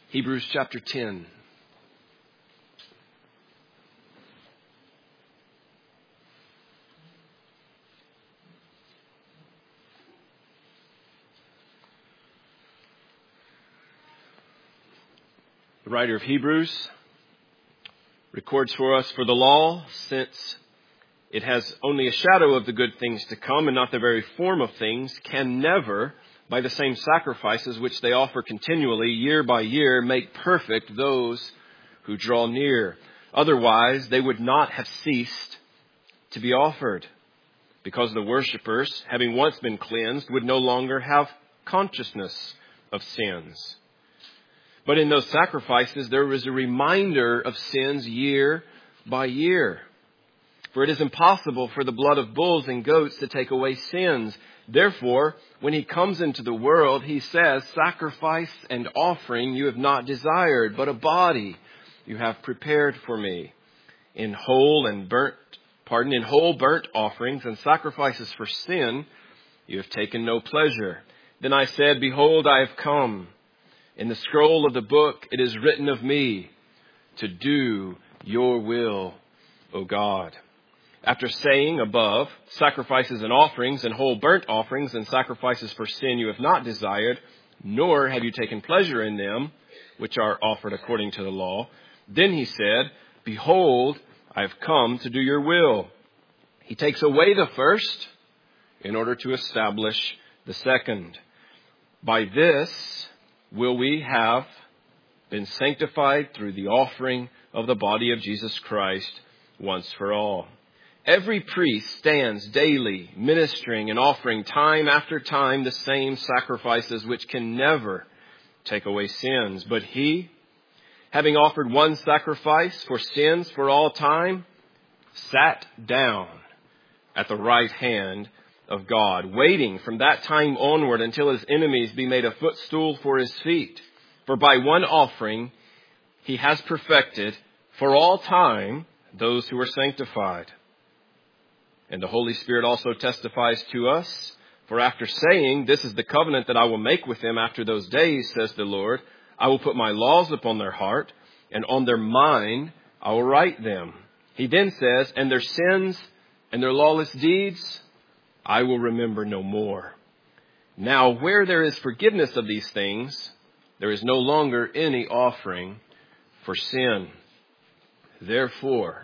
Hebrews chapter 10. The writer of Hebrews records for us, "For the law, since it has only a shadow of the good things to come and not the very form of things, can never, by the same sacrifices which they offer continually, year by year, make perfect those who draw near. Otherwise, they would not have ceased to be offered, because the worshippers, having once been cleansed, would no longer have consciousness of sins. But in those sacrifices, there was a reminder of sins year by year. For it is impossible for the blood of bulls and goats to take away sins. Therefore, when he comes into the world, he says, 'Sacrifice and offering you have not desired, but a body you have prepared for me. In whole burnt offerings and sacrifices for sin, you have taken no pleasure.' Then I said, 'Behold, I have come. In the scroll of the book it is written of me, to do your will, O God.' After saying above, 'Sacrifices and offerings and whole burnt offerings and sacrifices for sin you have not desired, nor have you taken pleasure in them, which are offered according to the law,' then he said, 'Behold, I have come to do your will.' He takes away the first in order to establish the second. By this will we have been sanctified through the offering of the body of Jesus Christ once for all. Every priest stands daily ministering and offering time after time the same sacrifices which can never take away sins. But he, having offered one sacrifice for sins for all time, sat down at the right hand of God, waiting from that time onward until his enemies be made a footstool for his feet. For by one offering he has perfected for all time those who are sanctified. And the Holy Spirit also testifies to us, for after saying, 'This is the covenant that I will make with them after those days, says the Lord, I will put my laws upon their heart, and on their mind I will write them.' He then says, 'And their sins and their lawless deeds I will remember no more.' Now, where there is forgiveness of these things, there is no longer any offering for sin. Therefore,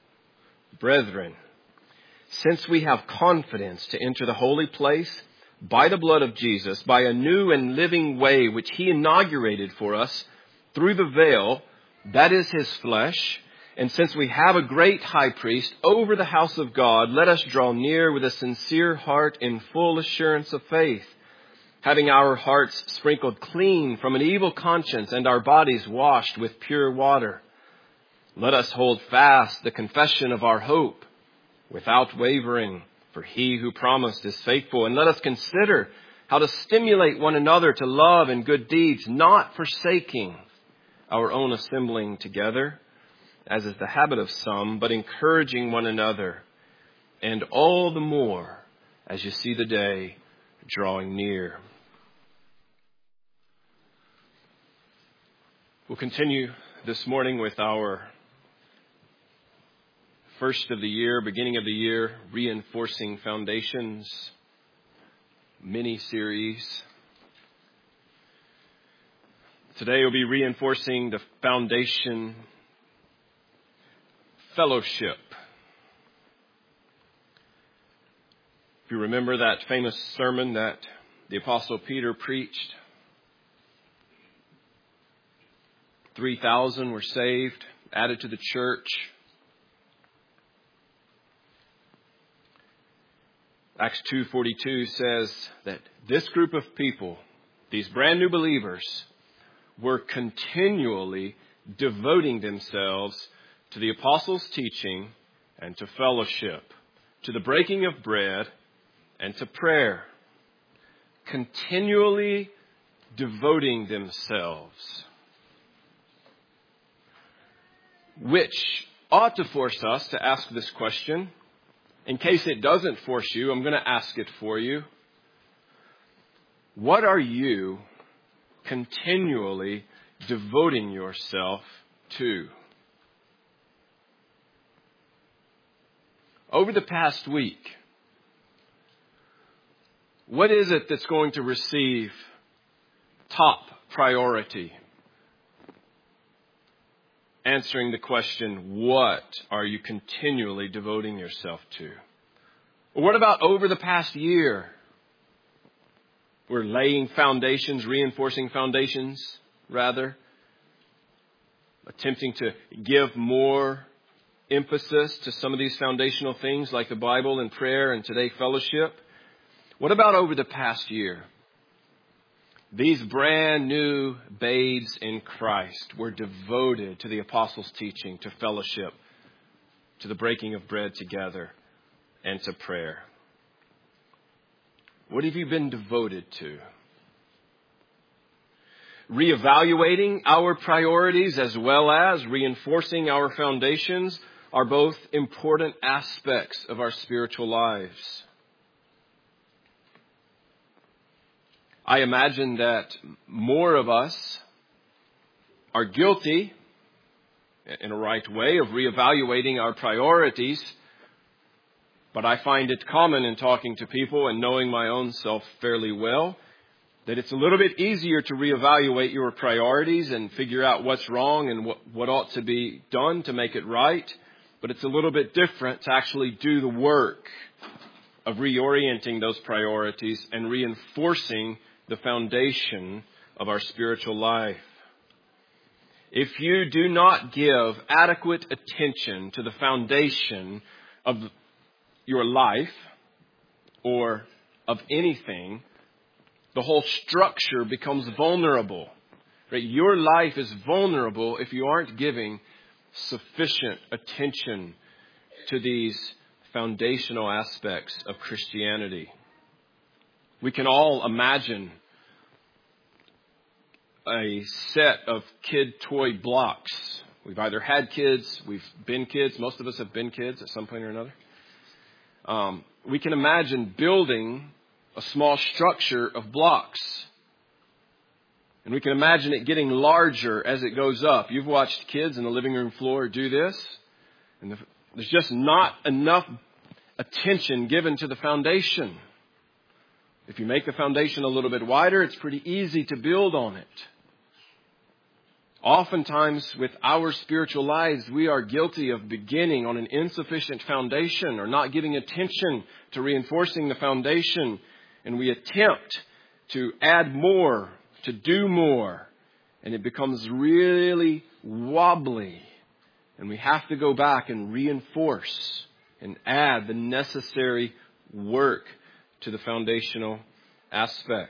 brethren, since we have confidence to enter the holy place by the blood of Jesus, by a new and living way which he inaugurated for us through the veil, that is his flesh, and since we have a great high priest over the house of God, let us draw near with a sincere heart in full assurance of faith, having our hearts sprinkled clean from an evil conscience and our bodies washed with pure water. Let us hold fast the confession of our hope without wavering, for he who promised is faithful. And let us consider how to stimulate one another to love and good deeds, not forsaking our own assembling together, as is the habit of some, but encouraging one another, and all the more as you see the day drawing near." We'll continue this morning with our first of the year, beginning of the year, Reinforcing Foundations mini-series. Today we'll be reinforcing the foundation, fellowship. If you remember that famous sermon that the Apostle Peter preached, 3,000 were saved, added to the church. Acts 2:42 says that this group of people, these brand new believers, were continually devoting themselves to the apostles' teaching and to fellowship, to the breaking of bread and to prayer. Continually devoting themselves. Which ought to force us to ask this question. In case it doesn't force you, I'm going to ask it for you. What are you continually devoting yourself to? Over the past week, what is it that's going to receive top priority? Answering the question, what are you continually devoting yourself to? Or what about over the past year? We're laying foundations, reinforcing foundations, rather. Attempting to give more emphasis to some of these foundational things like the Bible and prayer and today fellowship. What about over the past year? These brand new babes in Christ were devoted to the apostles' teaching, to fellowship, to the breaking of bread together, and to prayer. What have you been devoted to? Reevaluating our priorities as well as reinforcing our foundations are both important aspects of our spiritual lives. I imagine that more of us are guilty, in a right way, of reevaluating our priorities. But I find it common in talking to people and knowing my own self fairly well that it's a little bit easier to reevaluate your priorities and figure out what's wrong and what ought to be done to make it right. But it's a little bit different to actually do the work of reorienting those priorities and reinforcing the foundation of our spiritual life. If you do not give adequate attention to the foundation of your life or of anything, the whole structure becomes vulnerable. Right? Your life is vulnerable if you aren't giving sufficient attention to these foundational aspects of Christianity. We can all imagine a set of kid toy blocks. We've either had kids, we've been kids. Most of us have been kids at some point or another. We can imagine building a small structure of blocks. And we can imagine it getting larger as it goes up. You've watched kids in the living room floor do this. And there's just not enough attention given to the foundation. If you make the foundation a little bit wider, it's pretty easy to build on it. Oftentimes with our spiritual lives, we are guilty of beginning on an insufficient foundation or not giving attention to reinforcing the foundation. And we attempt to add more, to do more. And it becomes really wobbly. And we have to go back and reinforce and add the necessary work to the foundational aspect.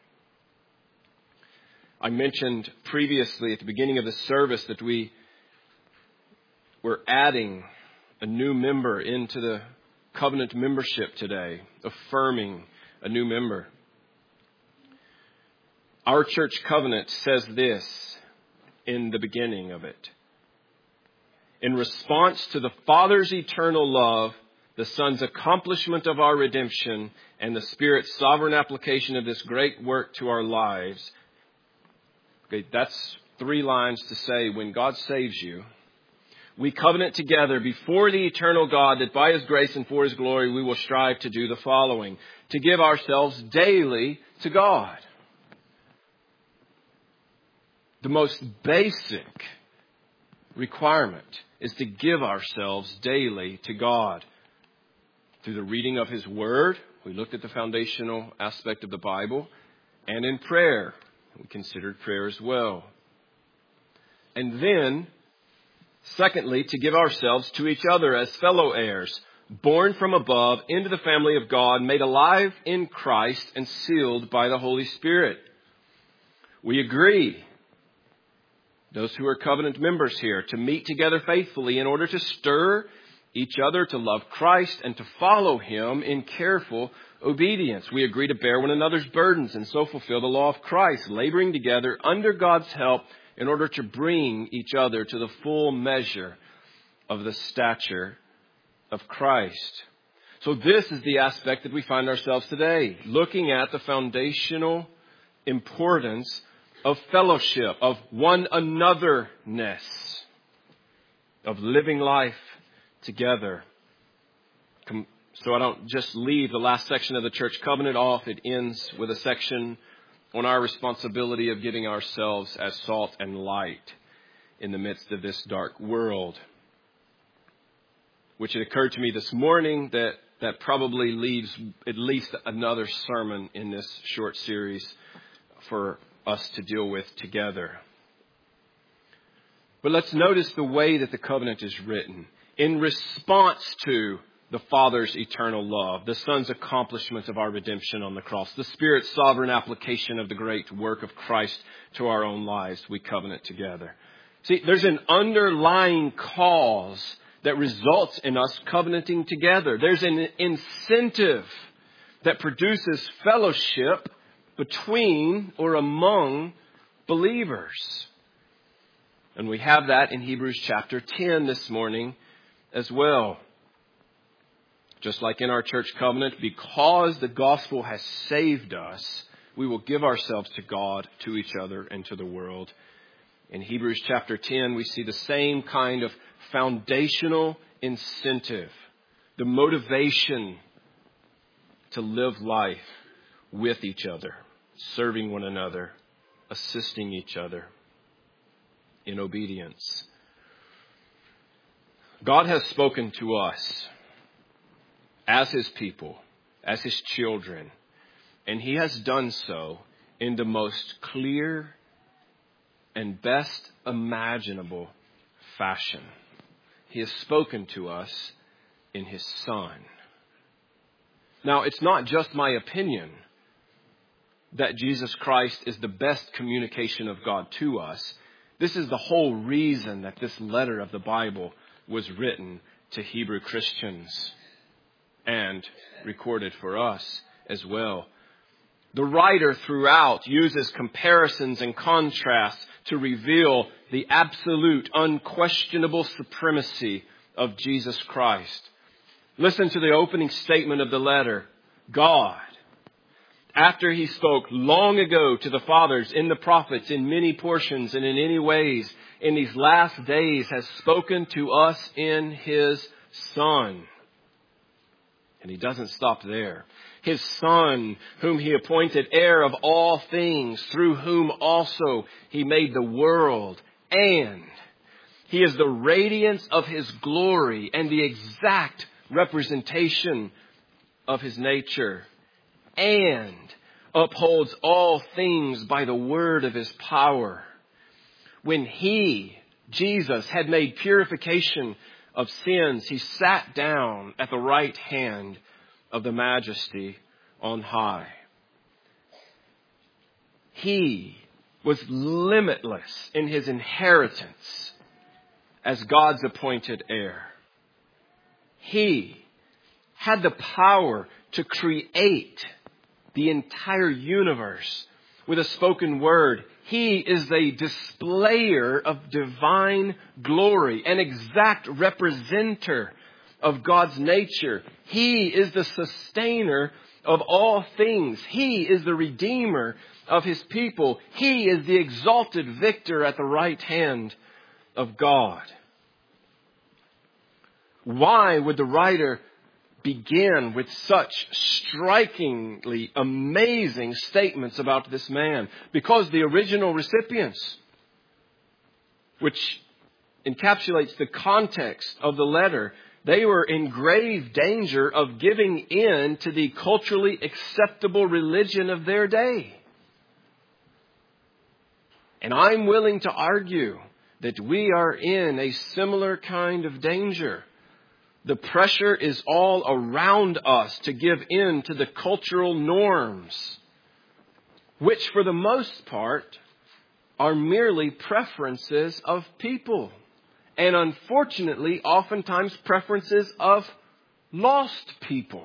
I mentioned previously at the beginning of the service that we were adding a new member into the covenant membership today, affirming a new member. Our church covenant says this in the beginning of it. In response to the Father's eternal love, the Son's accomplishment of our redemption, and the Spirit's sovereign application of this great work to our lives. Okay, that's 3 lines to say when God saves you. We covenant together before the eternal God that by His grace and for His glory we will strive to do the following. To give ourselves daily to God. The most basic requirement is to give ourselves daily to God. Through the reading of His Word, we looked at the foundational aspect of the Bible, and in prayer. We considered prayer as well. And then, secondly, to give ourselves to each other as fellow heirs, born from above into the family of God, made alive in Christ and sealed by the Holy Spirit. We agree, those who are covenant members here, to meet together faithfully in order to stir each other to love Christ and to follow Him in careful obedience. We agree to bear one another's burdens and so fulfill the law of Christ, laboring together under God's help in order to bring each other to the full measure of the stature of Christ. So this is the aspect that we find ourselves today, looking at the foundational importance of fellowship, of one anotherness, of living life together. So I don't just leave the last section of the church covenant off. It ends with a section on our responsibility of giving ourselves as salt and light in the midst of this dark world. Which it occurred to me this morning that probably leaves at least another sermon in this short series for us to deal with together. But let's notice the way that the covenant is written. In response to the Father's eternal love, the Son's accomplishment of our redemption on the cross, the Spirit's sovereign application of the great work of Christ to our own lives, we covenant together. See, there's an underlying cause that results in us covenanting together. There's an incentive that produces fellowship between or among believers. And we have that in Hebrews chapter 10 this morning as well. Just like in our church covenant, because the gospel has saved us, we will give ourselves to God, to each other, and to the world. In Hebrews chapter 10, we see the same kind of foundational incentive, the motivation to live life with each other, serving one another, assisting each other in obedience. God has spoken to us as His people, as His children, and He has done so in the most clear and best imaginable fashion. He has spoken to us in His Son. Now, it's not just my opinion that Jesus Christ is the best communication of God to us. This is the whole reason that this letter of the Bible was written to Hebrew Christians and recorded for us as well. The writer throughout uses comparisons and contrasts to reveal the absolute, unquestionable supremacy of Jesus Christ. Listen to the opening statement of the letter. God, after He spoke long ago to the fathers in the prophets in many portions and in any ways, in these last days has spoken to us in His Son. And He doesn't stop there. His Son, whom He appointed heir of all things, through whom also He made the world. And He is the radiance of His glory and the exact representation of His nature. And upholds all things by the word of His power. When He, Jesus, had made purification of sins, He sat down at the right hand of the Majesty on high. He was limitless in His inheritance as God's appointed heir. He had the power to create the entire universe with a spoken word. He is the displayer of divine glory, an exact representer of God's nature. He is the sustainer of all things. He is the redeemer of His people. He is the exalted victor at the right hand of God. Why would the writer begin with such strikingly amazing statements about this man? Because the original recipients, which encapsulates the context of the letter, they were in grave danger of giving in to the culturally acceptable religion of their day. And I'm willing to argue that we are in a similar kind of danger. The pressure is all around us to give in to the cultural norms, which for the most part are merely preferences of people. And unfortunately, oftentimes preferences of lost people.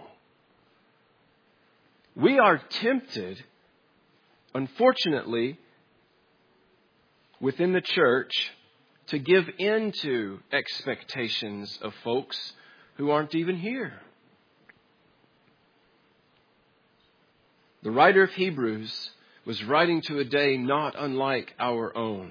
We are tempted, unfortunately, within the church to give in to expectations of folks who aren't even here. The writer of Hebrews was writing to a day not unlike our own.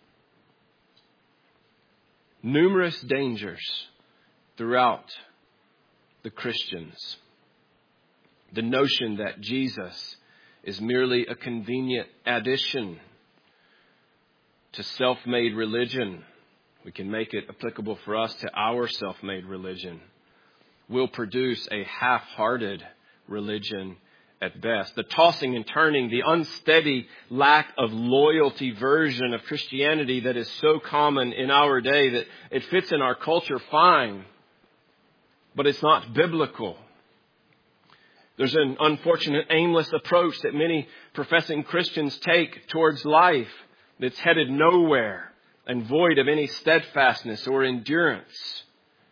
Numerous dangers throughout the Christians. The notion that Jesus is merely a convenient addition to self-made religion. We can make it applicable for us to our self-made religion. Will produce a half-hearted religion at best. The tossing and turning, the unsteady lack of loyalty version of Christianity that is so common in our day that it fits in our culture fine, but it's not biblical. There's an unfortunate, aimless approach that many professing Christians take towards life that's headed nowhere and void of any steadfastness or endurance.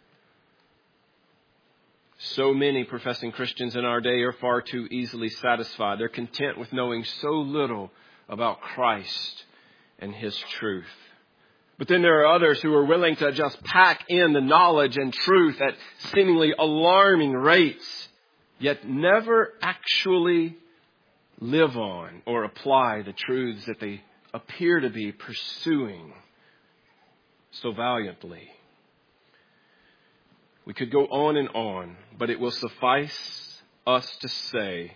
So many professing Christians in our day are far too easily satisfied. They're content with knowing so little about Christ and His truth. But then there are others who are willing to just pack in the knowledge and truth at seemingly alarming rates, yet never actually live on or apply the truths that they appear to be pursuing so valiantly. We could go on, but it will suffice us to say,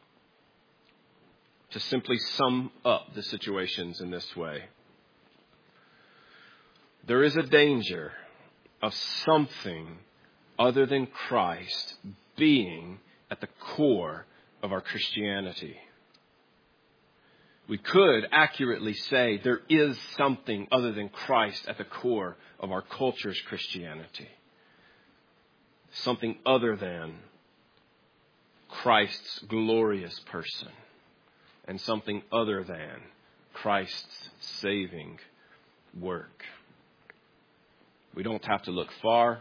to simply sum up the situations in this way. There is a danger of something other than Christ being at the core of our Christianity. We could accurately say there is something other than Christ at the core of our culture's Christianity. Something other than Christ's glorious person. And something other than Christ's saving work. We don't have to look far.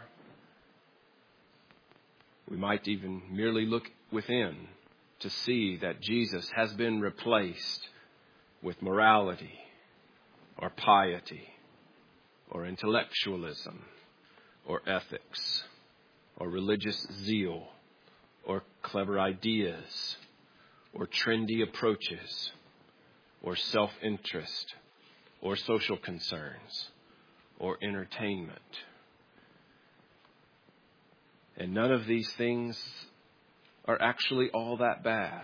We might even merely look within to see that Jesus has been replaced with morality or piety or intellectualism or ethics or religious zeal or clever ideas or trendy approaches or self-interest or social concerns or entertainment. And none of these things are actually all that bad.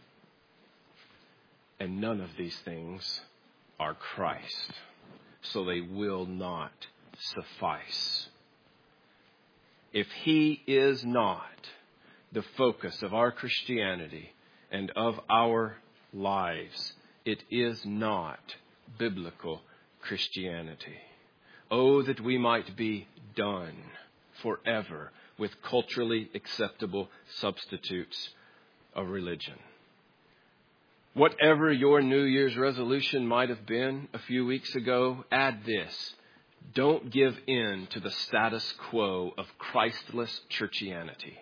And none of these things are Christ. So they will not suffice. If He is not the focus of our Christianity and of our lives, it is not biblical Christianity. Oh, that we might be done forever with culturally acceptable substitutes of religion. Whatever your New Year's resolution might have been a few weeks ago, add this. Don't give in to the status quo of Christless churchianity.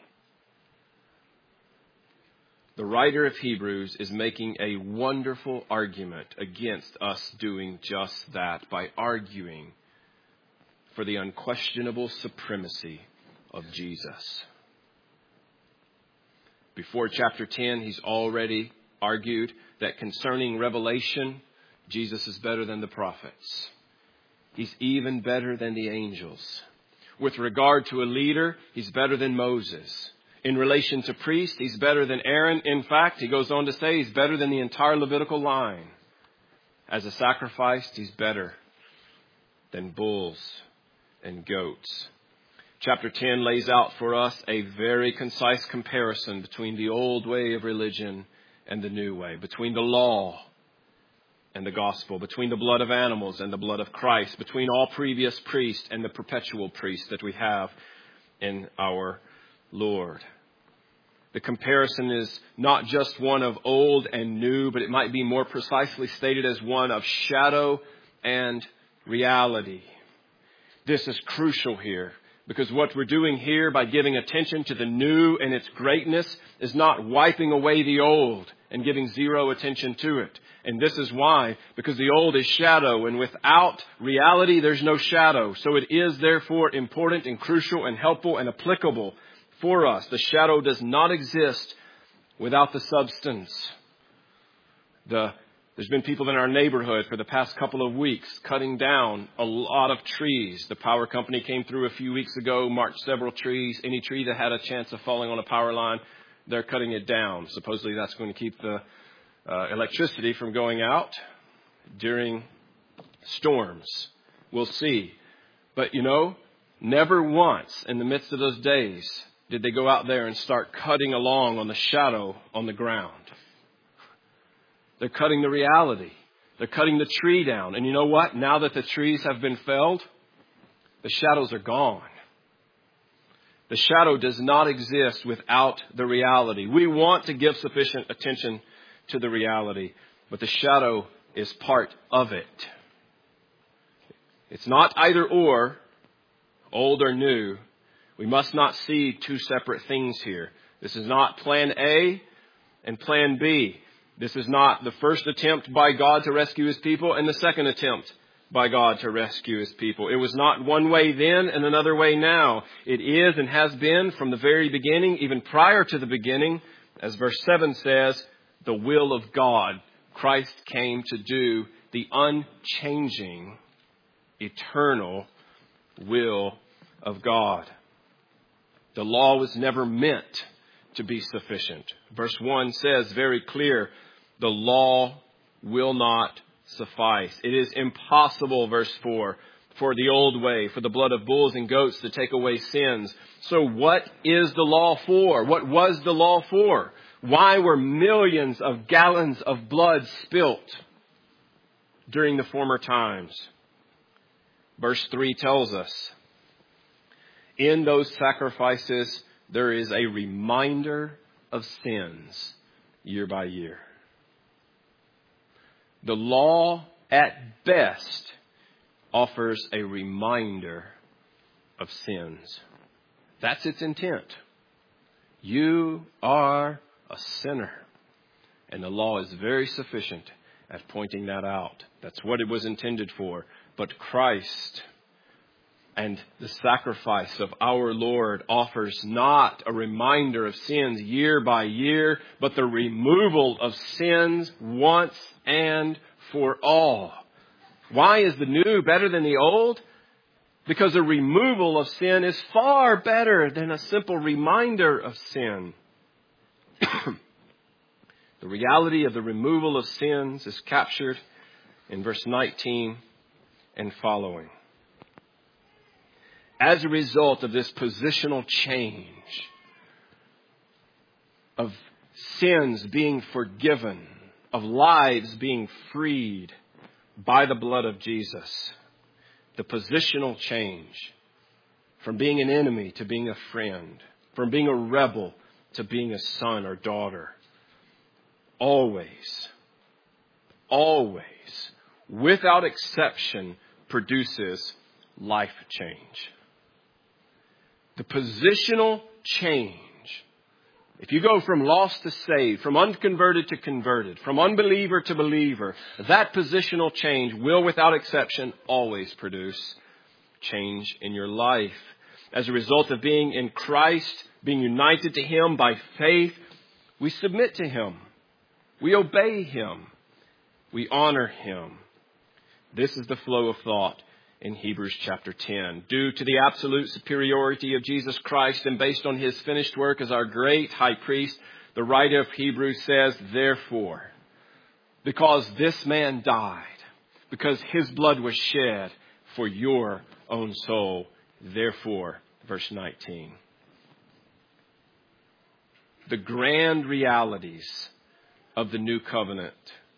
The writer of Hebrews is making a wonderful argument against us doing just that by arguing for the unquestionable supremacy of Jesus. Before chapter 10, he's already argued that concerning revelation, Jesus is better than the prophets. He's even better than the angels. With regard to a leader, he's better than Moses. In relation to priest, he's better than Aaron. In fact, he goes on to say he's better than the entire Levitical line. As a sacrifice, he's better than bulls and goats. Chapter 10 lays out for us a very concise comparison between the old way of religion and the new way, between the law and the gospel, between the blood of animals and the blood of Christ, between all previous priests and the perpetual priest that we have in our Lord. The comparison is not just one of old and new, but it might be more precisely stated as one of shadow and reality. This is crucial here, because what we're doing here by giving attention to the new and its greatness is not wiping away the old and giving zero attention to it. And this is why, because the old is shadow, and without reality there's no shadow. So it is therefore important and crucial and helpful and applicable for us. The shadow does not exist without the substance. The There's been people in our neighborhood for the past couple of weeks cutting down a lot of trees. The power company came through a few weeks ago, marked several trees. Any tree that had a chance of falling on a power line, they're cutting it down. Supposedly that's going to keep the electricity from going out during storms. We'll see. But never once in the midst of those days did they go out there and start cutting along on the shadow on the ground. They're cutting the reality. They're cutting the tree down. And you know what? Now that the trees have been felled, the shadows are gone. The shadow does not exist without the reality. We want to give sufficient attention to the reality, but the shadow is part of it. It's not either or, old or new. We must not see two separate things here. This is not plan A and plan B. This is not the first attempt by God to rescue his people and the second attempt by God to rescue his people. It was not one way then and another way now. It is and has been from the very beginning, even prior to the beginning, as verse 7 says, the will of God. Christ came to do the unchanging, eternal will of God. The law was never meant to be sufficient. Verse 1 says very clear, the law will not suffice. It is impossible, verse 4, for the old way, for the blood of bulls and goats to take away sins. So what is the law for? What was the law for? Why were millions of gallons of blood spilt during the former times? Verse 3 tells us, in those sacrifices, there is a reminder of sins year by year. The law, at best, offers a reminder of sins. That's its intent. You are a sinner. And the law is very sufficient at pointing that out. That's what it was intended for. But Christ and the sacrifice of our Lord offers not a reminder of sins year by year, but the removal of sins once and for all. Why is the new better than the old? Because the removal of sin is far better than a simple reminder of sin. The reality of the removal of sins is captured in verse 19 and following. As a result of this positional change, of sins being forgiven, of lives being freed by the blood of Jesus, the positional change from being an enemy to being a friend, from being a rebel to being a son or daughter, always, without exception, produces life change. The positional change. If you go from lost to saved, from unconverted to converted, from unbeliever to believer, that positional change will, without exception, always produce change in your life. As a result of being in Christ, being united to Him by faith, we submit to Him. We obey Him. We honor Him. This is the flow of thought in Hebrews chapter 10. Due to the absolute superiority of Jesus Christ and based on His finished work as our great high priest, the writer of Hebrews says, therefore, because this man died, because His blood was shed for your own soul, therefore, verse 19. The grand realities of the new covenant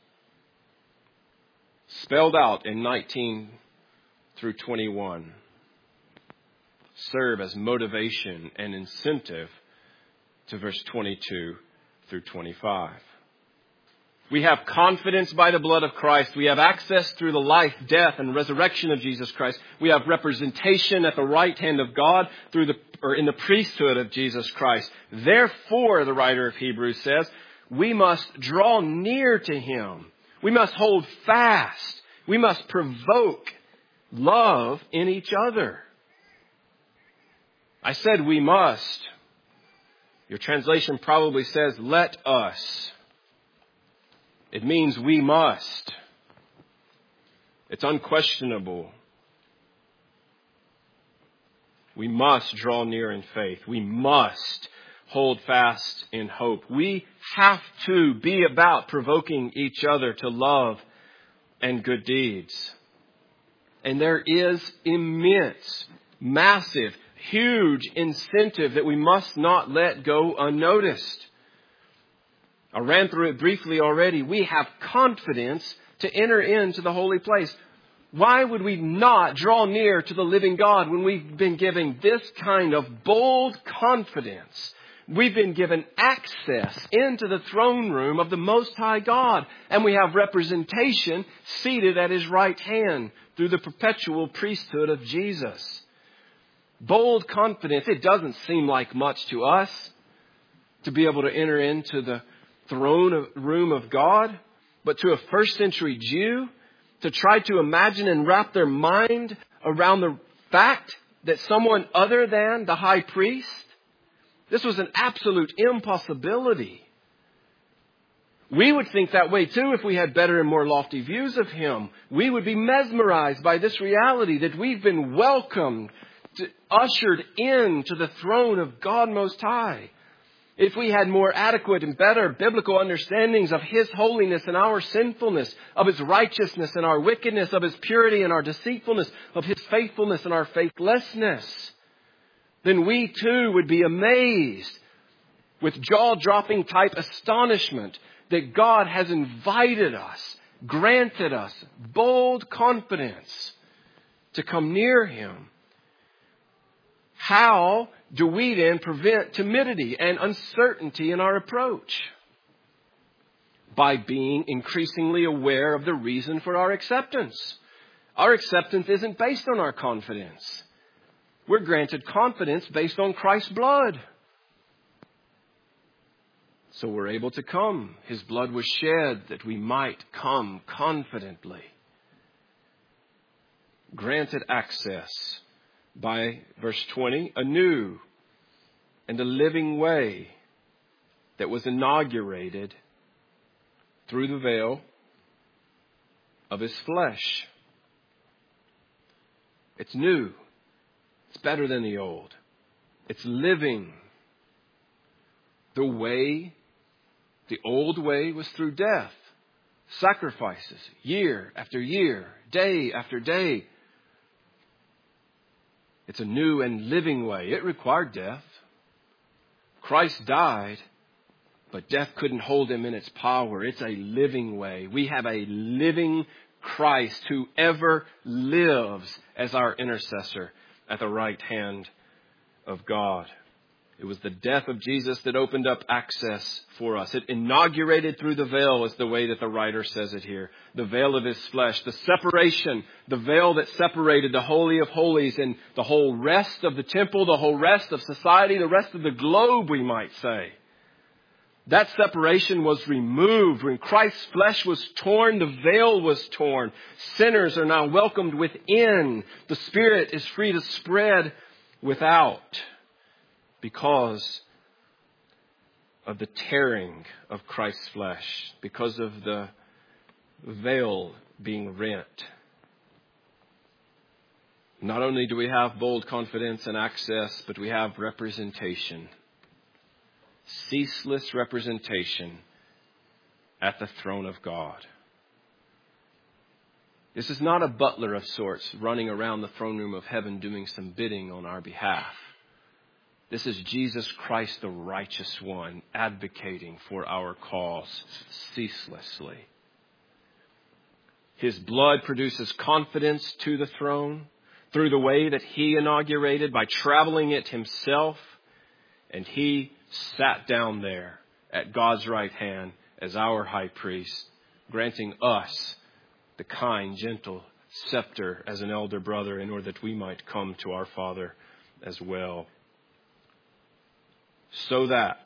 spelled out in 19 through 21 serve as motivation and incentive to verse 22 through 25. We have confidence by the blood of Christ. We have access through the life, death, and resurrection of Jesus Christ. We have representation at the right hand of God in the priesthood of Jesus Christ. Therefore, the writer of Hebrews says, we must draw near to Him. We must hold fast. We must provoke love in each other. I said we must. Your translation probably says, let us. It means we must. It's unquestionable. We must draw near in faith. We must hold fast in hope. We have to be about provoking each other to love and good deeds. And there is immense, massive, huge incentive that we must not let go unnoticed. I ran through it briefly already. We have confidence to enter into the holy place. Why would we not draw near to the living God when we've been given this kind of bold confidence? We've been given access into the throne room of the Most High God, and we have representation seated at His right hand through the perpetual priesthood of Jesus. Bold confidence. It doesn't seem like much to us to be able to enter into the throne room of God, but to a first century Jew, to try to imagine and wrap their mind around the fact that someone other than the high priest, this was an absolute impossibility. We would think that way too if we had better and more lofty views of Him. We would be mesmerized by this reality that we've been welcomed, ushered into the throne of God Most High. If we had more adequate and better biblical understandings of His holiness and our sinfulness, of His righteousness and our wickedness, of His purity and our deceitfulness, of His faithfulness and our faithlessness, then we too would be amazed with jaw-dropping type astonishment that God has invited us, granted us bold confidence to come near Him. How do we then prevent timidity and uncertainty in our approach? By being increasingly aware of the reason for our acceptance. Our acceptance isn't based on our confidence. We're granted confidence based on Christ's blood. So we're able to come. His blood was shed that we might come confidently. Granted access by, verse 20, a new and a living way that was inaugurated through the veil of His flesh. It's new. It's better than the old. It's living. The old way was through death. Sacrifices, year after year, day after day. It's a new and living way. It required death. Christ died, but death couldn't hold Him in its power. It's a living way. We have a living Christ who ever lives as our intercessor at the right hand of God. It was the death of Jesus that opened up access for us. It inaugurated through the veil is the way that the writer says it here. The veil of His flesh, the separation, the veil that separated the Holy of Holies and the whole rest of the temple, the whole rest of society, the rest of the globe, we might say. That separation was removed. When Christ's flesh was torn, the veil was torn. Sinners are now welcomed within. The Spirit is free to spread without because of the tearing of Christ's flesh, because of the veil being rent. Not only do we have bold confidence and access, but we have representation. Ceaseless representation at the throne of God. This is not a butler of sorts running around the throne room of heaven doing some bidding on our behalf. This is Jesus Christ, the righteous one, advocating for our cause ceaselessly. His blood produces confidence to the throne through the way that He inaugurated by traveling it Himself, and He sat down there at God's right hand as our high priest, granting us the kind, gentle scepter as an elder brother in order that we might come to our Father as well. So that,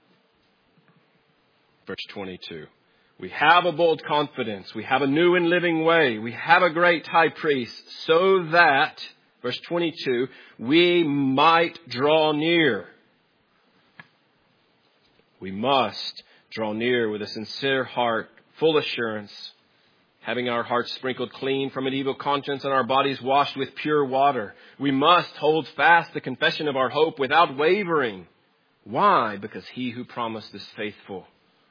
verse 22, we have a bold confidence. We have a new and living way. We have a great high priest so that, verse 22, we might draw near. We must draw near with a sincere heart, full assurance, having our hearts sprinkled clean from an evil conscience and our bodies washed with pure water. We must hold fast the confession of our hope without wavering. Why? Because he who promised is faithful.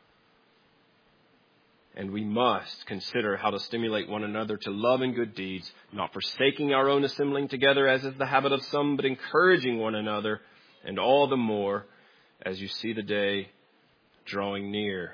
And we must consider how to stimulate one another to love and good deeds, not forsaking our own assembling together as is the habit of some, but encouraging one another, and all the more as you see the day drawing near.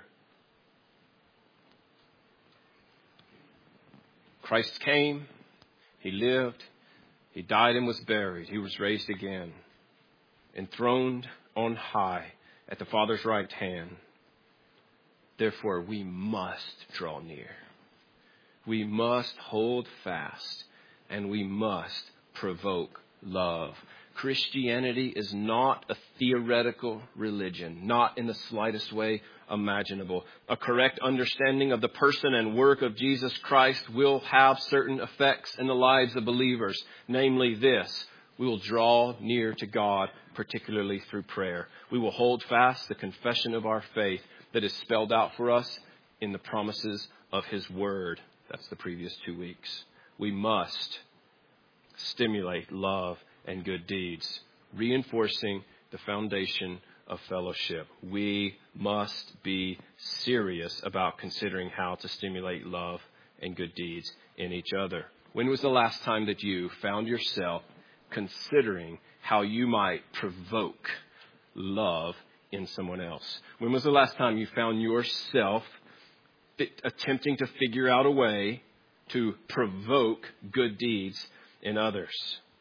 Christ came, he lived, he died and was buried. He was raised again, enthroned on high at the Father's right hand. Therefore, we must draw near. We must hold fast, and we must provoke love. Christianity is not a theoretical religion, not in the slightest way imaginable. A correct understanding of the person and work of Jesus Christ will have certain effects in the lives of believers. Namely this: we will draw near to God, particularly through prayer. We will hold fast the confession of our faith that is spelled out for us in the promises of his word. That's the previous 2 weeks. We must stimulate love and good deeds, reinforcing the foundation of fellowship. We must be serious about considering how to stimulate love and good deeds in each other. When was the last time that you found yourself considering how you might provoke love in someone else? When was the last time you found yourself attempting to figure out a way to provoke good deeds in others?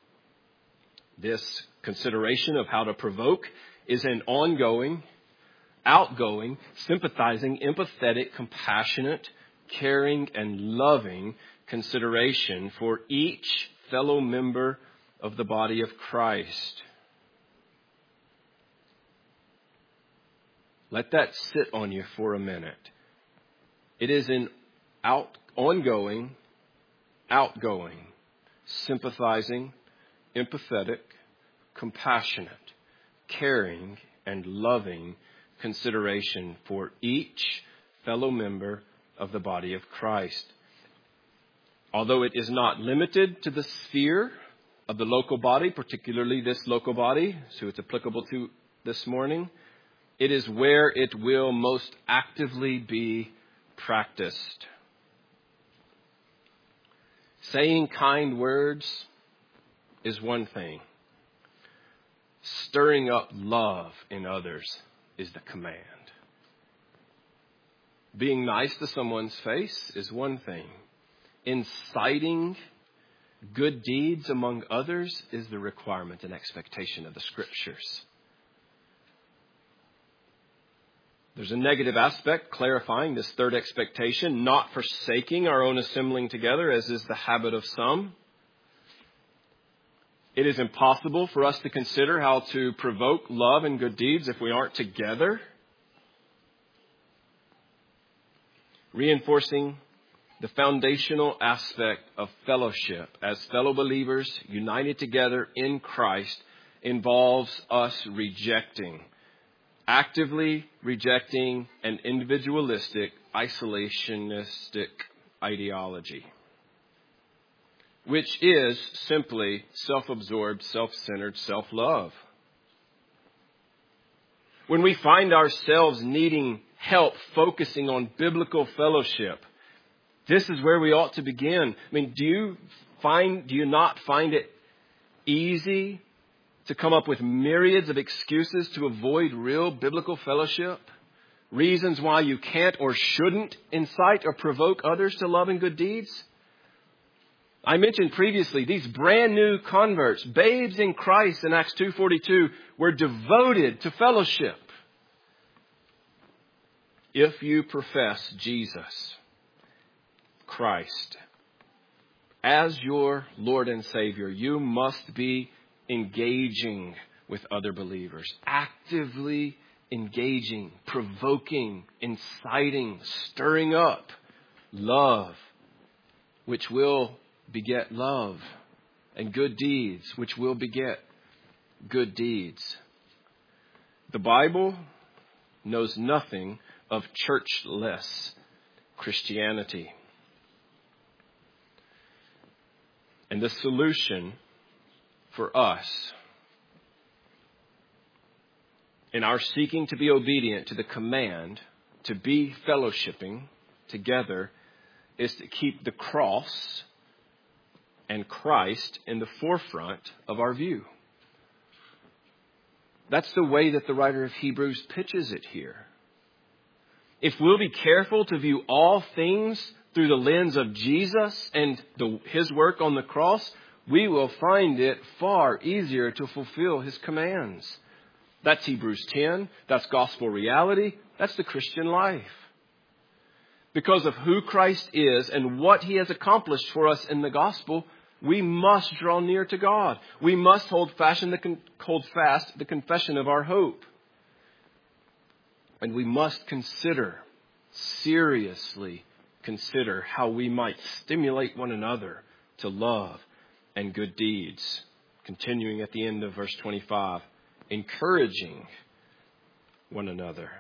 This consideration of how to provoke is an ongoing, outgoing, sympathizing, empathetic, compassionate, caring, and loving consideration for each fellow member of the body of Christ. Let that sit on you for a minute. It is an ongoing, outgoing, sympathizing, empathetic, compassionate, caring, and loving consideration for each fellow member of the body of Christ. Although it is not limited to the sphere of the local body, particularly this local body, so it's applicable to this morning, it is where it will most actively be practiced. Saying kind words is one thing. Stirring up love in others is the command. Being nice to someone's face is one thing. Inciting good deeds among others is the requirement and expectation of the Scriptures. There's a negative aspect clarifying this third expectation, not forsaking our own assembling together, as is the habit of some. It is impossible for us to consider how to provoke love and good deeds if we aren't together. Reinforcing the foundational aspect of fellowship as fellow believers united together in Christ involves us actively rejecting an individualistic, isolationistic ideology, which is simply self-absorbed, self-centered self-love. When we find ourselves needing help focusing on biblical fellowship, this is where we ought to begin. I mean, do you not find it easy to come up with myriads of excuses to avoid real biblical fellowship? Reasons why you can't or shouldn't incite or provoke others to love and good deeds? I mentioned previously, these brand new converts, babes in Christ in Acts 2:42, were devoted to fellowship. If you profess Jesus Christ as your Lord and Savior, you must be engaging with other believers, actively engaging, provoking, inciting, stirring up love, which will beget love, and good deeds, which will beget good deeds. The Bible knows nothing of churchless Christianity. And the solution for us in our seeking to be obedient to the command to be fellowshipping together is to keep the cross and Christ in the forefront of our view. That's the way that the writer of Hebrews pitches it here. If we'll be careful to view all things through the lens of Jesus and His work on the cross, we will find it far easier to fulfill His commands. That's Hebrews 10. That's gospel reality. That's the Christian life. Because of who Christ is and what He has accomplished for us in the gospel, we must draw near to God. We must hold fast the confession of our hope. And we must seriously consider how we might stimulate one another to love and good deeds. Continuing at the end of verse 25, encouraging one another.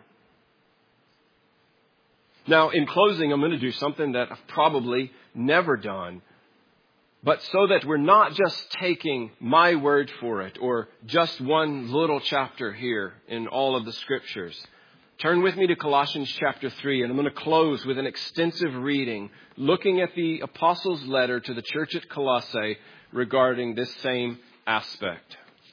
Now, in closing, I'm going to do something that I've probably never done. But so that we're not just taking my word for it or just one little chapter here in all of the scriptures. Turn with me to Colossians chapter 3, and I'm going to close with an extensive reading looking at the apostles' letter to the church at Colossae regarding this same aspect.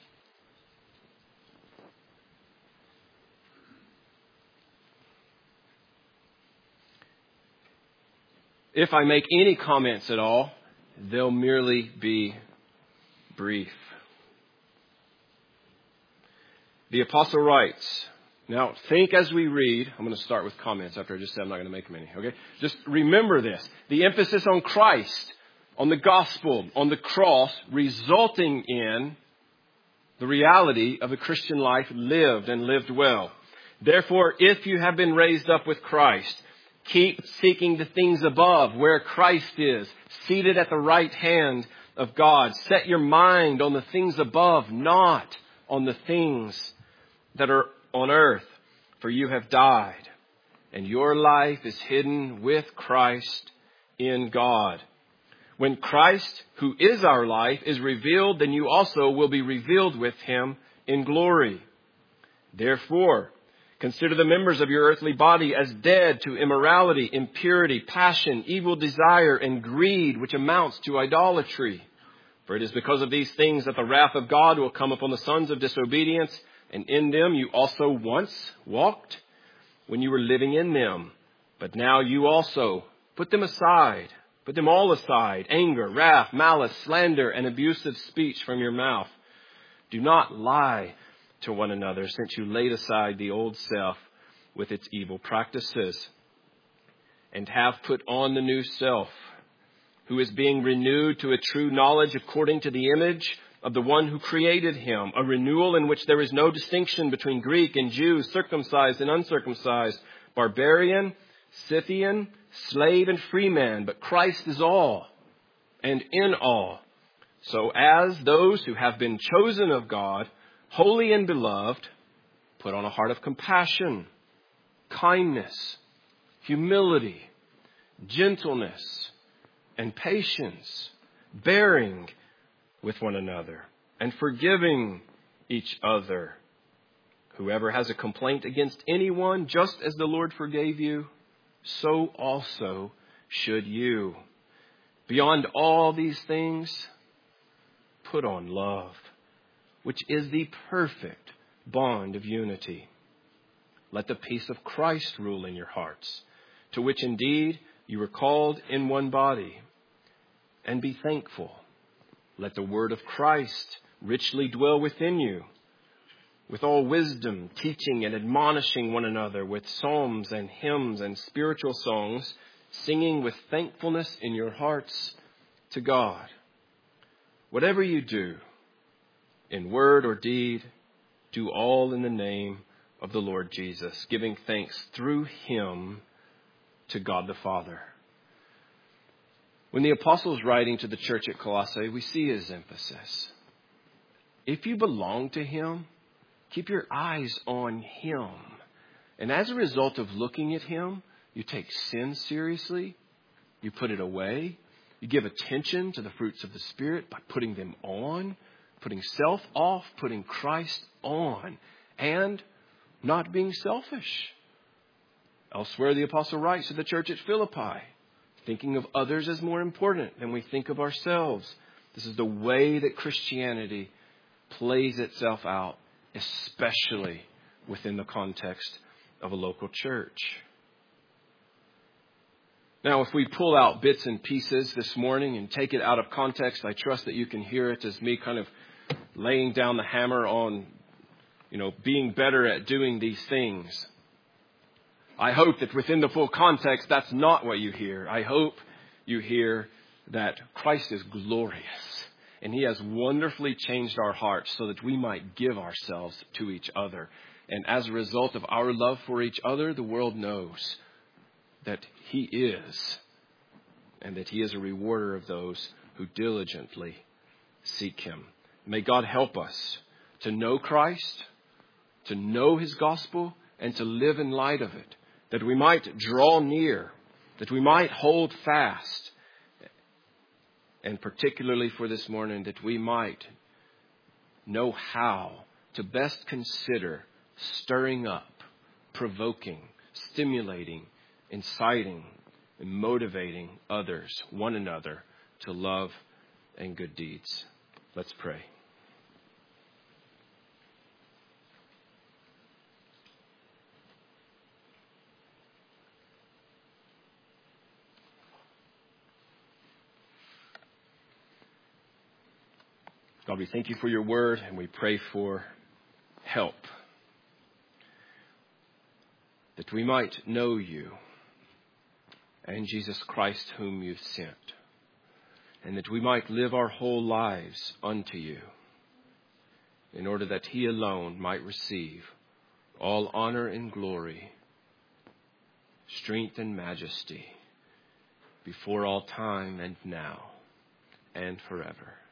If I make any comments at all, they'll merely be brief. The apostle writes, now think as we read. I'm going to start with comments after I just said I'm not going to make them any. Okay? Just remember this. The emphasis on Christ, on the gospel, on the cross, resulting in the reality of a Christian life lived and lived well. Therefore, if you have been raised up with Christ, keep seeking the things above where Christ is, seated at the right hand of God. Set your mind on the things above, not on the things that are on earth. For you have died, and your life is hidden with Christ in God. When Christ, who is our life, is revealed, then you also will be revealed with Him in glory. Therefore, consider the members of your earthly body as dead to immorality, impurity, passion, evil desire, and greed, which amounts to idolatry. For it is because of these things that the wrath of God will come upon the sons of disobedience, and in them you also once walked when you were living in them. But now you also put them aside, put them all aside, anger, wrath, malice, slander, and abusive speech from your mouth. Do not lie to one another, since you laid aside the old self with its evil practices, and have put on the new self, who is being renewed to a true knowledge according to the image of the one who created him, a renewal in which there is no distinction between Greek and Jew, circumcised and uncircumcised, barbarian, Scythian, slave and free man, but Christ is all and in all. So as those who have been chosen of God, holy and beloved, put on a heart of compassion, kindness, humility, gentleness, and patience, bearing with one another and forgiving each other. Whoever has a complaint against anyone, just as the Lord forgave you, so also should you. Beyond all these things, put on love, which is the perfect bond of unity. Let the peace of Christ rule in your hearts, to which indeed you were called in one body. And be thankful. Let the word of Christ richly dwell within you, with all wisdom, teaching and admonishing one another with psalms and hymns and spiritual songs, singing with thankfulness in your hearts to God. Whatever you do, in word or deed, do all in the name of the Lord Jesus, giving thanks through Him to God the Father. When the apostle's writing to the church at Colossae, we see his emphasis. If you belong to Him, keep your eyes on Him. And as a result of looking at Him, You take sin seriously. You put it away. You give attention to the fruits of the Spirit by putting them on, putting self off, putting Christ on, and not being selfish. Elsewhere, the apostle writes to the church at Philippi, thinking of others as more important than we think of ourselves. This is the way that Christianity plays itself out, especially within the context of a local church. Now, if we pull out bits and pieces this morning and take it out of context, I trust that you can hear it as me kind of laying down the hammer on, being better at doing these things. I hope that within the full context, that's not what you hear. I hope you hear that Christ is glorious and He has wonderfully changed our hearts so that we might give ourselves to each other. And as a result of our love for each other, the world knows that He is, and that He is a rewarder of those who diligently seek Him. May God help us to know Christ, to know His gospel, and to live in light of it, that we might draw near, that we might hold fast, and particularly for this morning, that we might know how to best consider stirring up, provoking, stimulating, inciting, and motivating others, one another, to love and good deeds. Let's pray. God, we thank You for Your word, and we pray for help, that we might know You and Jesus Christ whom You've sent, and that we might live our whole lives unto You, in order that He alone might receive all honor and glory, strength and majesty, before all time and now and forever.